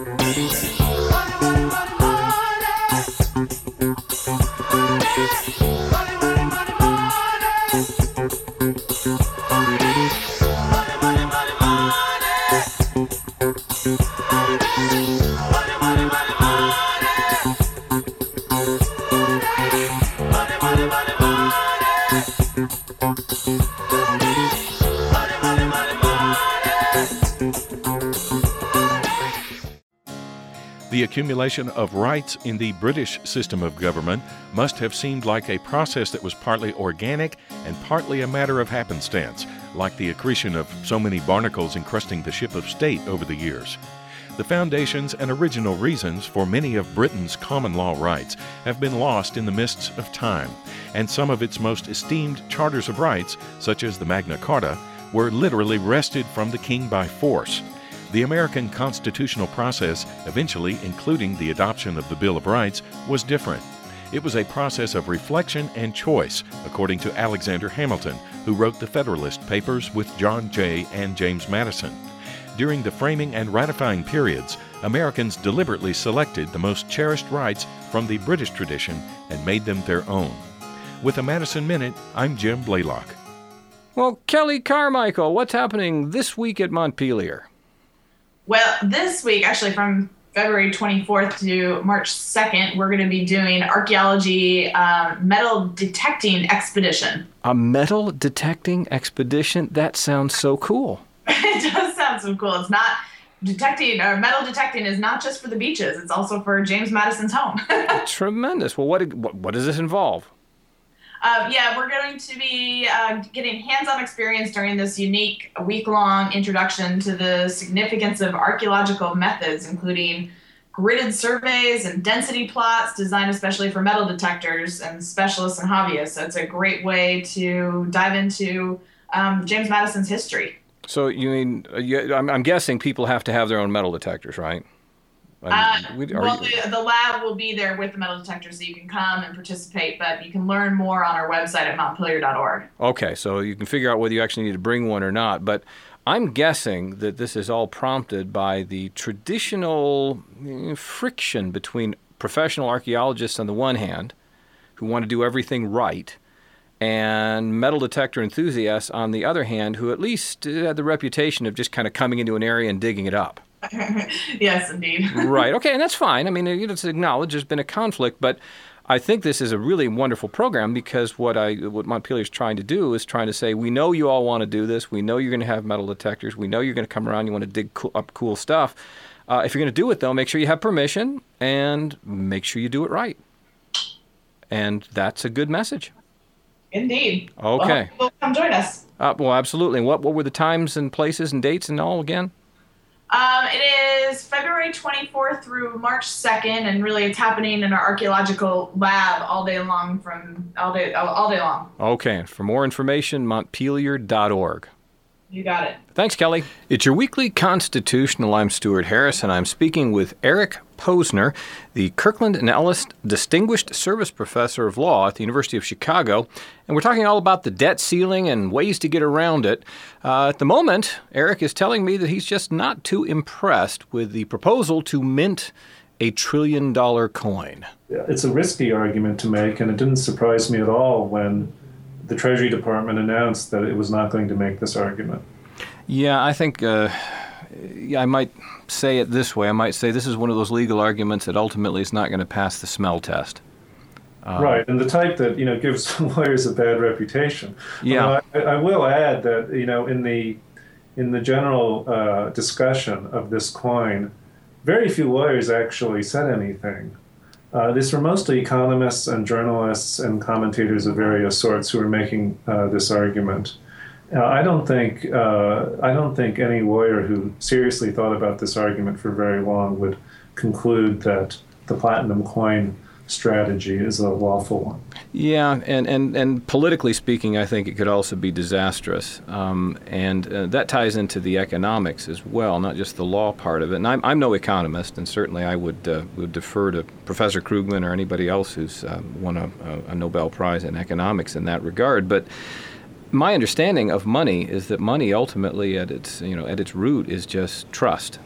The accumulation of rights in the British system of government must have seemed like a process that was partly organic and partly a matter of happenstance, like the accretion of so many barnacles encrusting the ship of state over the years. The foundations and original reasons for many of Britain's common law rights have been lost in the mists of time, and some of its most esteemed charters of rights, such as the Magna Carta, were literally wrested from the king by force. The American constitutional process, eventually including the adoption of the Bill of Rights, was different. It was a process of reflection and choice, according to Alexander Hamilton, who wrote the Federalist Papers with John Jay and James Madison. During the framing and ratifying periods, Americans deliberately selected the most cherished rights from the British tradition and made them their own. With a Madison Minute, I'm Jim Blaylock. Well, Kelly Carmichael, what's happening this week at Montpelier? Well, this week, actually from February 24th to March 2nd, we're going to be doing archaeology metal detecting expedition. A metal detecting expedition? That sounds so cool. It does sound so cool. It's not detecting, or metal detecting is not just for the beaches. It's also for James Madison's home. Tremendous. Well, what does this involve? We're going to be getting hands-on experience during this unique week-long introduction to the significance of archaeological methods, including gridded surveys and density plots designed especially for metal detectors and specialists and hobbyists. So it's a great way to dive into James Madison's history. So you mean, I'm guessing people have to have their own metal detectors, right? The lab will be there with the metal detector, so you can come and participate, but you can learn more on our website at montpelier.org. Okay, so you can figure out whether you actually need to bring one or not. But I'm guessing that this is all prompted by the traditional friction between professional archaeologists on the one hand, who want to do everything right, and metal detector enthusiasts on the other hand, who at least had the reputation of just kind of coming into an area and digging it up. Yes, indeed. Right. Okay, and that's fine. I mean, it's acknowledged there's been a conflict, but I think this is a really wonderful program because what Montpelier is trying to do is trying to say, we know you all want to do this. We know you're going to have metal detectors. We know you're going to come around. You want to dig up cool stuff. If you're going to do it, though, make sure you have permission and make sure you do it right. And that's a good message. Indeed. Okay. Well, come join us. Well, absolutely. And what were the times and places and dates and all again? It is February 24th through March 2nd, and really it's happening in our archaeological lab all day long. Okay. For more information, montpelier.org. You got it. Thanks, Kelly. It's your weekly Constitutional. I'm Stuart Harris, and I'm speaking with Eric Posner, the Kirkland and Ellis Distinguished Service Professor of Law at the University of Chicago. And we're talking all about the debt ceiling and ways to get around it. At the moment, Eric is telling me that he's just not too impressed with the proposal to mint a $1 trillion coin. It's a risky argument to make, and it didn't surprise me at all when the Treasury Department announced that it was not going to make this argument. Yeah, I think I might say it this way. I might say this is one of those legal arguments that ultimately is not going to pass the smell test. Right, and the type that gives lawyers a bad reputation. Yeah, I will add that in the general discussion of this coin, very few lawyers actually said anything. These were mostly economists and journalists and commentators of various sorts who were making this argument. I don't think any lawyer who seriously thought about this argument for very long would conclude that the platinum coin strategy is a lawful one. Yeah, and politically speaking, I think it could also be disastrous. And that ties into the economics as well, not just the law part of it. And I'm no economist, and certainly I would defer to Professor Krugman or anybody else who's won a Nobel Prize in economics in that regard. But my understanding of money is that money ultimately at its root is just trust.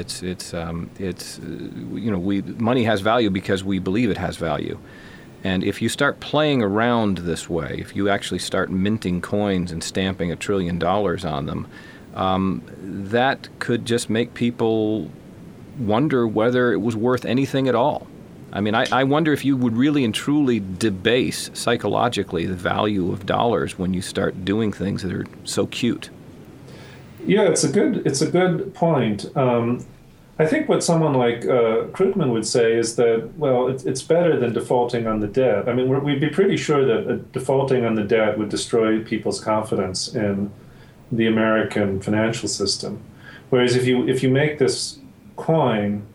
Money has value because we believe it has value. And if you start playing around this way, if you actually start minting coins and stamping $1 trillion on them, that could just make people wonder whether it was worth anything at all. I mean, I wonder if you would really and truly debase psychologically the value of dollars when you start doing things that are so cute. Yeah, it's a good point. I think what someone like Krugman would say is that, well, it's better than defaulting on the debt. I mean, we'd be pretty sure that defaulting on the debt would destroy people's confidence in the American financial system. Whereas if you make this coin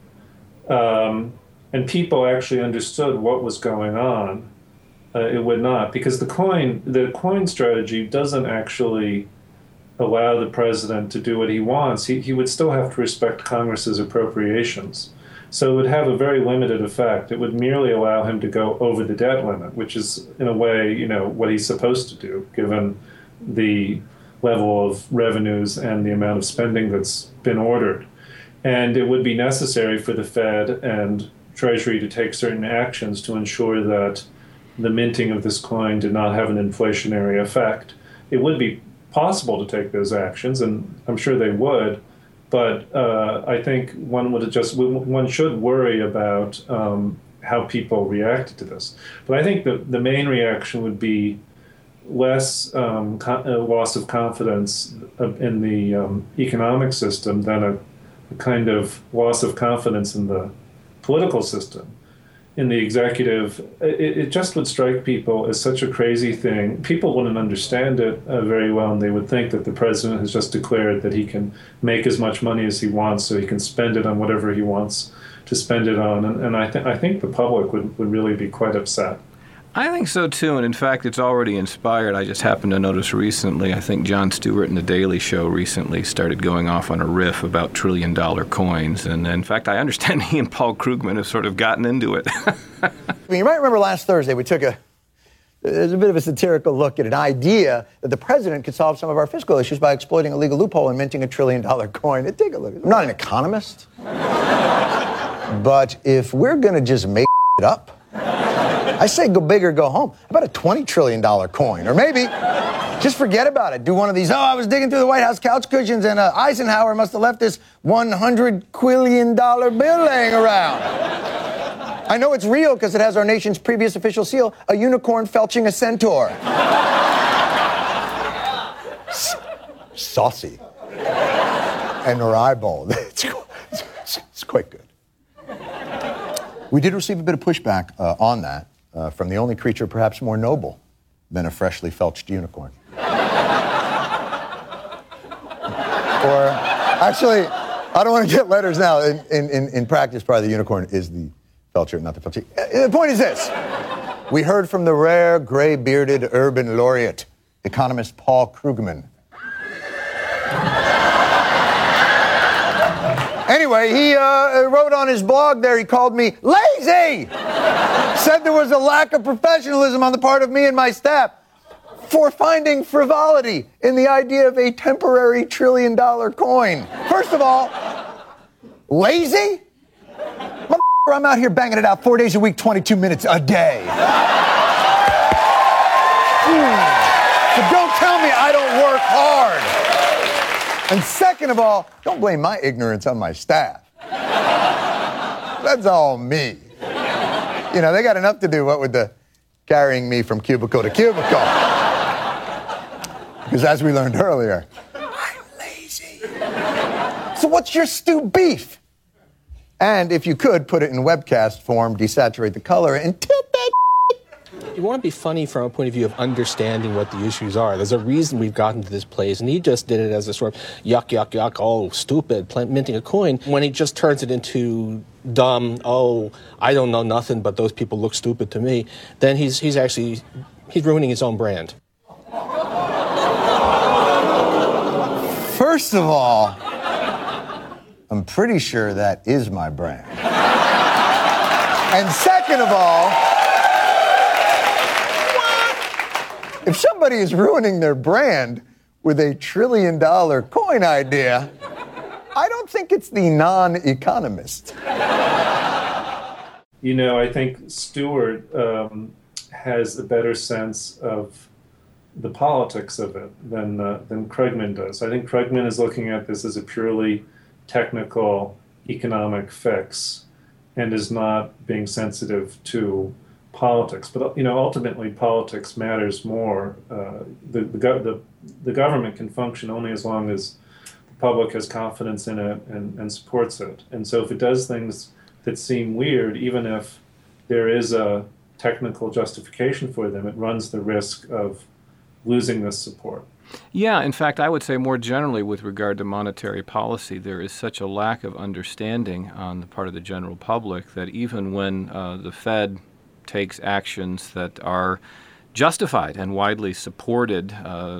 and people actually understood what was going on, it would not, because the coin strategy doesn't actually allow the president to do what he wants. He would still have to respect Congress's appropriations. So it would have a very limited effect. It would merely allow him to go over the debt limit, which is, in a way, what he's supposed to do, given the level of revenues and the amount of spending that's been ordered. And it would be necessary for the Fed and Treasury to take certain actions to ensure that the minting of this coin did not have an inflationary effect. It would be possible to take those actions, and I'm sure they would, but I think one should worry about how people reacted to this. But I think the main reaction would be less loss of confidence in the economic system than a kind of loss of confidence in the political system. In the executive, it just would strike people as such a crazy thing. People wouldn't understand it very well, and they would think that the president has just declared that he can make as much money as he wants, so he can spend it on whatever he wants to spend it on. And I think the public would really be quite upset. I think so, too. And in fact, it's already inspired. I just happened to notice recently, I think Jon Stewart in The Daily Show recently started going off on a riff about $1 trillion coins. And in fact, I understand he and Paul Krugman have sort of gotten into it. You might remember last Thursday, we took a There's a bit of a satirical look at an idea that the president could solve some of our fiscal issues by exploiting a legal loophole and minting $1 trillion coin. Take a look. I'm not an economist, but if we're going to just make it up, I say go big or go home. How about a $20 trillion coin? Or maybe just forget about it. Do one of these, I was digging through the White House couch cushions and Eisenhower must have left this $100 quillion bill laying around. I know it's real because it has our nation's previous official seal, a unicorn felching a centaur. Saucy. And her eyeball. It's quite good. We did receive a bit of pushback on that from the only creature perhaps more noble than a freshly felched unicorn. Or, actually, I don't want to get letters now. In practice, probably the unicorn is the felcher, not the felchee. The point is this. We heard from the rare, gray-bearded urban laureate, economist Paul Krugman. Anyway, he wrote on his blog there, he called me lazy! Said there was a lack of professionalism on the part of me and my staff for finding frivolity in the idea of a temporary $1 trillion coin. First of all, lazy? I'm out here banging it out 4 days a week, 22 minutes a day. So don't tell me I don't work hard. And second of all, don't blame my ignorance on my staff. That's all me. You know, they got enough to do, what with the carrying me from cubicle to cubicle. Because as we learned earlier, I'm lazy. So what's your stew beef? And if you could, put it in webcast form, desaturate the color, and tilt that. You want to be funny from a point of view of understanding what the issues are. There's a reason we've gotten to this place, and he just did it as a sort of yuck, yuck, yuck, oh, stupid, minting a coin, when he just turns it into dumb, oh, I don't know nothing, but those people look stupid to me, then he's ruining his own brand. First of all, I'm pretty sure that is my brand. And second of all, if somebody is ruining their brand with a $1 trillion coin idea, I don't think it's the non-economist. You know, I think Stewart has a better sense of the politics of it than Krugman does. I think Krugman is looking at this as a purely technical economic fix and is not being sensitive to politics. But, you know, ultimately politics matters more. The government can function only as long as the public has confidence in it and supports it. And so if it does things that seem weird, even if there is a technical justification for them, it runs the risk of losing this support. Yeah, in fact, I would say more generally with regard to monetary policy, there is such a lack of understanding on the part of the general public that even when the Fed takes actions that are justified and widely supported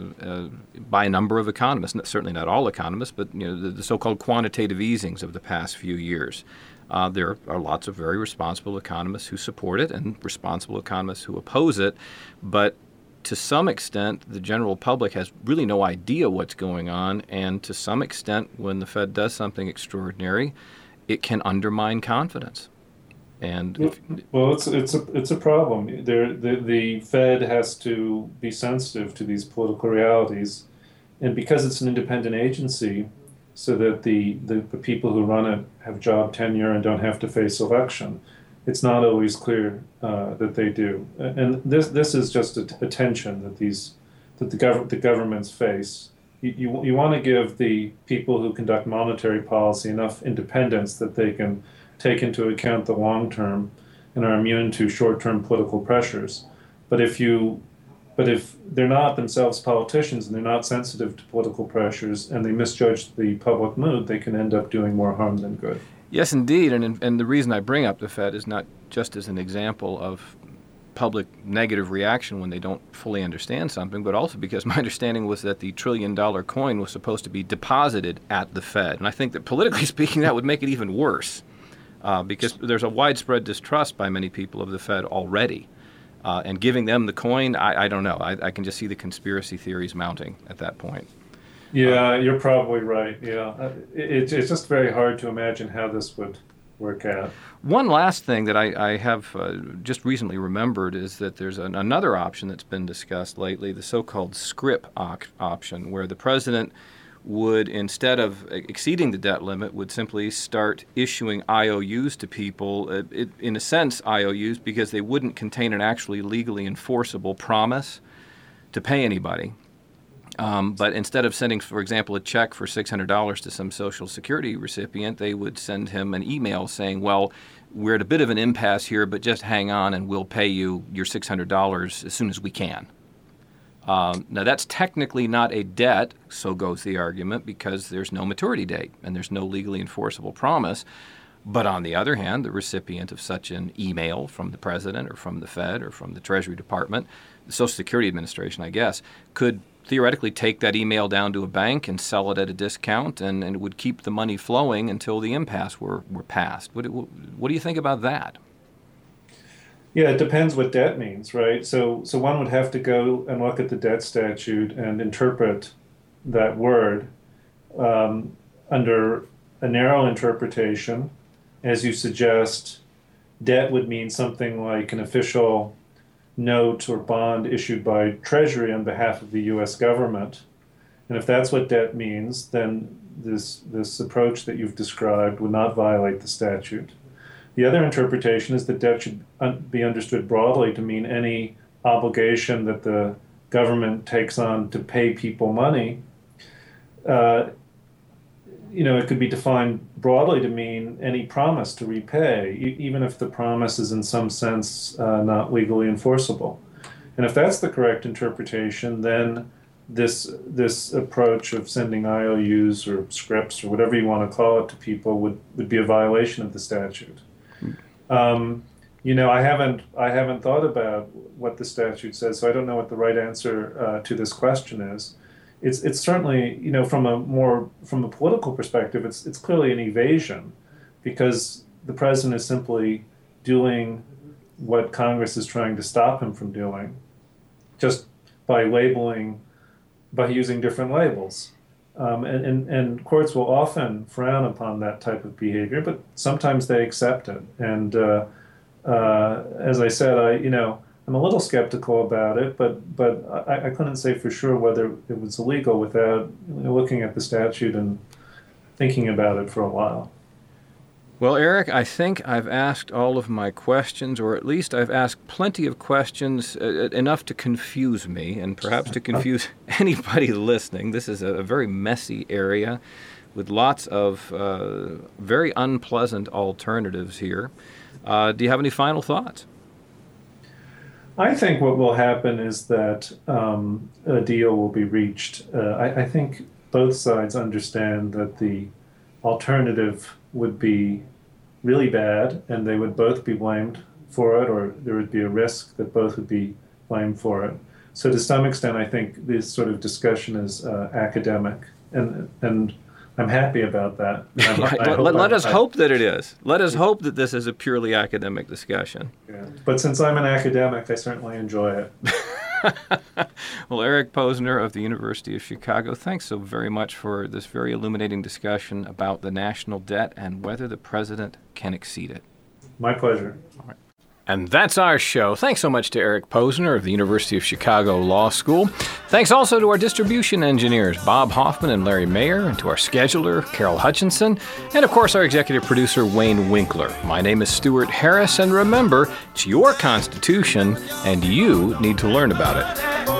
by a number of economists, certainly not all economists, but you know, the so-called quantitative easings of the past few years. There are lots of very responsible economists who support it and responsible economists who oppose it, but to some extent, the general public has really no idea what's going on, and to some extent, when the Fed does something extraordinary, it can undermine confidence. And well, it's a problem. The Fed has to be sensitive to these political realities, and because it's an independent agency, so that the people who run it have job tenure and don't have to face election, it's not always clear that they do. And this is just a tension that the governments face. You want to give the people who conduct monetary policy enough independence that they can take into account the long term and are immune to short-term political pressures. But if they're not themselves politicians and they're not sensitive to political pressures and they misjudge the public mood, they can end up doing more harm than good. Yes, indeed. And the reason I bring up the Fed is not just as an example of public negative reaction when they don't fully understand something, but also because my understanding was that the $1 trillion coin was supposed to be deposited at the Fed. And I think that politically speaking, that would make it even worse because there's a widespread distrust by many people of the Fed already. and giving them the coin, I don't know. I can just see the conspiracy theories mounting at that point. Yeah, you're probably right. Yeah, it's just very hard to imagine how this would work out. One last thing that I have just recently remembered is that there's another option that's been discussed lately, the so-called scrip option, where the president would, instead of exceeding the debt limit, would simply start issuing IOUs to people, in a sense IOUs, because they wouldn't contain an actually legally enforceable promise to pay anybody. But instead of sending, for example, a check for $600 to some Social Security recipient, they would send him an email saying, well, we're at a bit of an impasse here, but just hang on and we'll pay you your $600 as soon as we can. Now, that's technically not a debt, so goes the argument, because there's no maturity date and there's no legally enforceable promise. But on the other hand, the recipient of such an email from the president or from the Fed or from the Treasury Department, the Social Security Administration, I guess, could theoretically take that email down to a bank and sell it at a discount, and it would keep the money flowing until the impasse were passed. What do you think about that? Yeah, it depends what debt means, right? So one would have to go and look at the debt statute and interpret that word under a narrow interpretation. As you suggest, debt would mean something like an official note or bond issued by Treasury on behalf of the U.S. government. And if that's what debt means, then this approach that you've described would not violate the statute. The other interpretation is that debt should be understood broadly to mean any obligation that the government takes on to pay people money. It could be defined broadly to mean any promise to repay, even if the promise is in some sense not legally enforceable. And if that's the correct interpretation, then this approach of sending IOUs or scripts or whatever you want to call it to people would be a violation of the statute. I haven't thought about what the statute says, so I don't know what the right answer to this question is. It's certainly, from a political perspective, it's clearly an evasion, because the president is simply doing what Congress is trying to stop him from doing, just by using different labels. And courts will often frown upon that type of behavior, but sometimes they accept it. And as I said, I'm a little skeptical about it, but I couldn't say for sure whether it was illegal without looking at the statute and thinking about it for a while. Well, Eric, I think I've asked all of my questions, or at least I've asked plenty of questions, enough to confuse me, and perhaps to confuse anybody listening. This is a very messy area with lots of very unpleasant alternatives here. Do you have any final thoughts? I think what will happen is that a deal will be reached. I think both sides understand that the alternative would be really bad, and they would both be blamed for it, or there would be a risk that both would be blamed for it. So to some extent, I think this sort of discussion is academic, and I'm happy about that. Let us hope that it is. Let us hope that this is a purely academic discussion. Yeah. But since I'm an academic, I certainly enjoy it. Well, Eric Posner of the University of Chicago, thanks so very much for this very illuminating discussion about the national debt and whether the president can exceed it. My pleasure. All right. And that's our show. Thanks so much to Eric Posner of the University of Chicago Law School. Thanks also to our distribution engineers, Bob Hoffman and Larry Mayer, and to our scheduler, Carol Hutchinson, and of course our executive producer, Wayne Winkler. My name is Stuart Harris, and remember, it's your Constitution, and you need to learn about it.